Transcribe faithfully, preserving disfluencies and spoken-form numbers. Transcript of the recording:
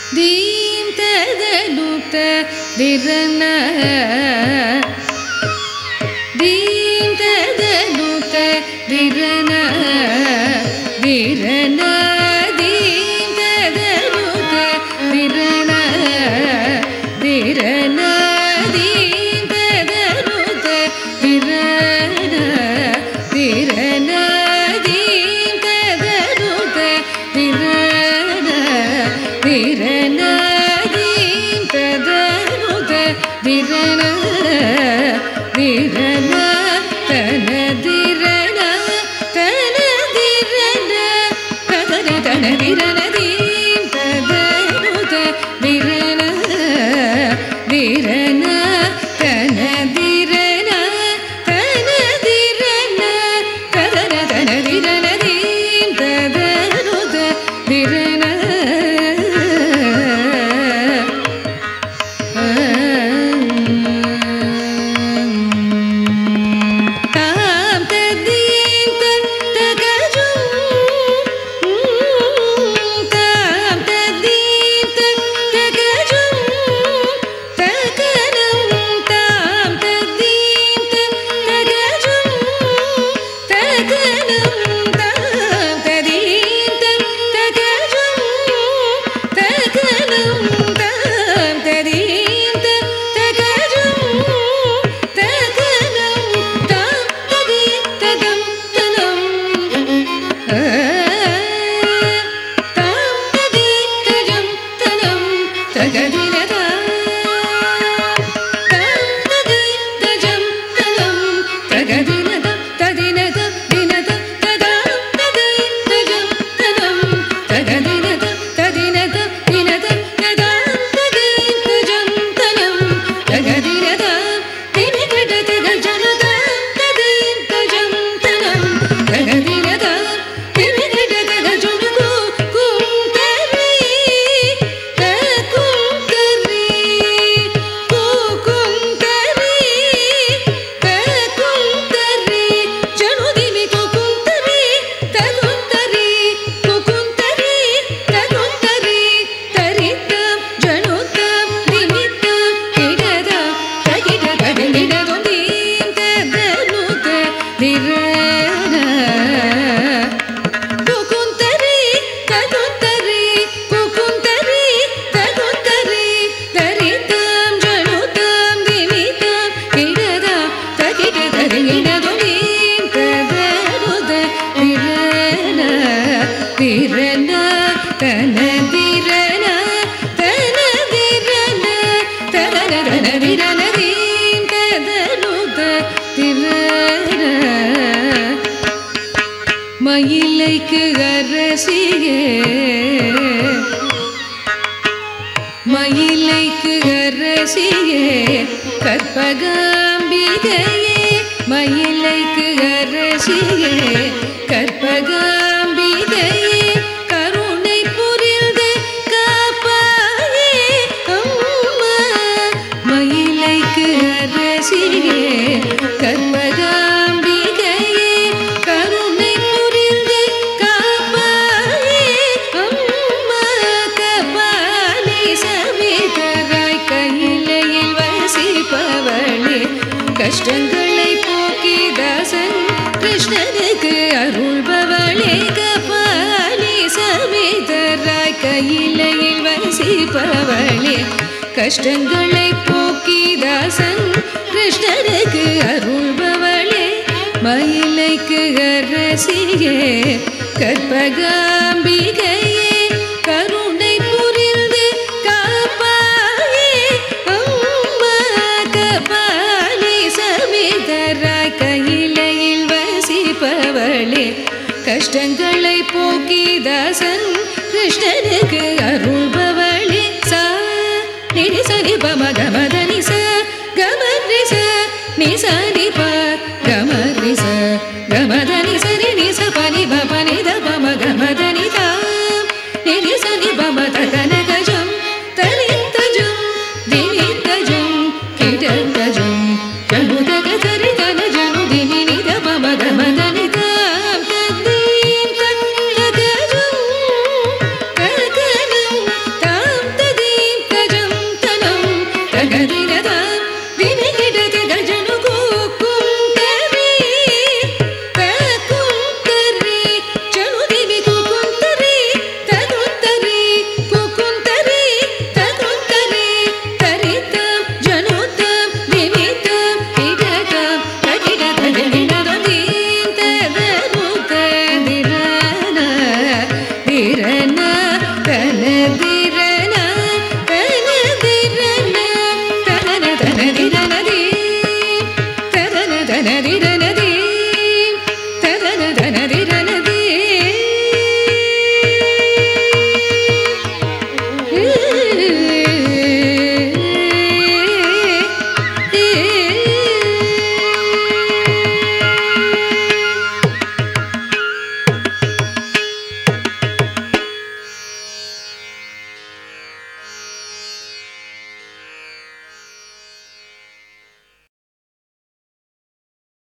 theme ததனுத திரன தீம் ததனுத திரன திரன தீம் ததனுத திரன திரன தீம் ததனுத திரன திரன தீம் ததனுத திரன திரன தீம் ததனுத திரன திரன தன திரன தன திரன தன தன திரன தீம் ததனுத திரன திரன தன திரன தன திரன தன தன திரன தீம் ததனுத திரன மயிலைக்கு அரசியே மயிலைக்கு அரசியே கற்பகாம்பிகையே மயிலைக்கு அரசியே கற்பகாம்பிகையே கருணை புரிந்து காப்பாயே அம்மா மயிலைக்கு அரசியே கற்பகாம்பிகையே கருணை புரிந்து காப்பாயே அம்மா கபாலி சமேதராய் கையிலையில் வசிப்பவளே கஷ்டங்களை போக்கி தாசன் கிருஷ்ணனுக்கு அருள்பவளே கபாலி சமேதராய் கையிலையில் வசிப்பவளே கஷ்டங்களை போக்கி தாசன் கிருஷ்ணனுக்கு அருள்பவளே மயிலைக்கு அரசியே கற்பகாம்பிகையே கருணை புரிந்து காப்பாயே அம்மா கபாலி சமேதராய் கையிலையில் வசிப்பவளே கஷ்டங்களை போக்கி தாசன் கிருஷ்ணனுக்கு அருள்பவளே சா நிரி சரி பம கமத நிச கம நிச நிச நிப